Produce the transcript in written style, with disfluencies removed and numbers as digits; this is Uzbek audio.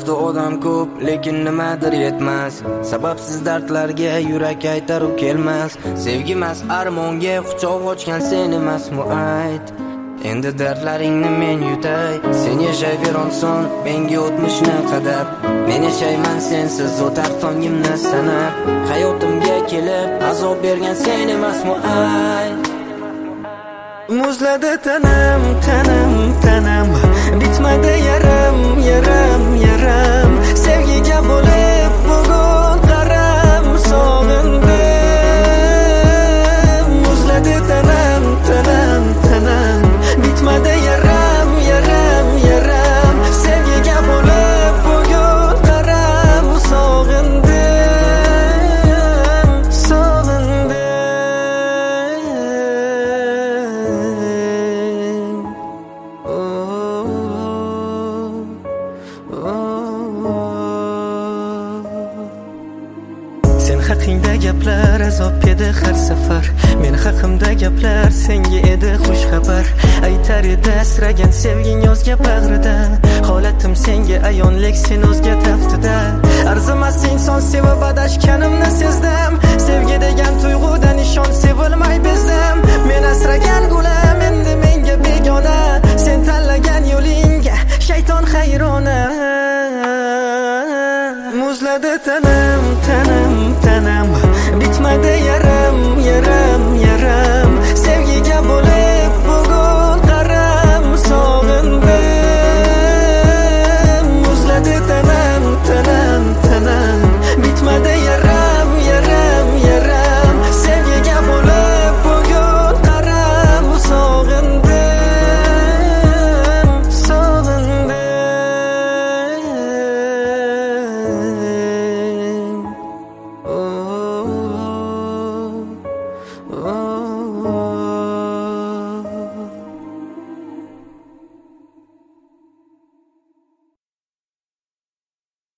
Atrofda odam ko'p, lekin nimadir yetmas. Sababsiz dardlarga yurak aytarib kelmas. Sevgimas armonga quchoq ochgan sen emasmi ayt. Endi dardlaringni men yutay. Sen yashayver son, menga o'tmishni qadab. Men yashayman sensiz, o'tar tongimni sanab. Hayotimga kelib azob bergan sen emasmi ayt. Muzladi tanam, tanam, tanam, bitmadi yaram, yaram, yaram. Sevgiga bo'lib bugun qaram, sog'indim. Muzladi tanam, tanam, tanam, bitmadi yaram, yaram, yaram. Sevgiga bo'lib bugun qaram, sog'indim, sog'indim. Sen haqingda gaplar azob edi har safar. Men haqimda gaplar senga edi xush xabar. Aytar edi asragan sevging yozga bag'rida. Holatim senga ayon, lek sen o'zga taftida. Arzimas inson sevib adashganimni sezdim. Sevgi degan tuyg'udan ishon, sevilmay bezdim. Men asragan gulam endi menga begona. Sen tanlagan yo'lingga shayton hayrona. Muzladi tanam, tanam, tanam, bitmadi yaram, yaram, yaram.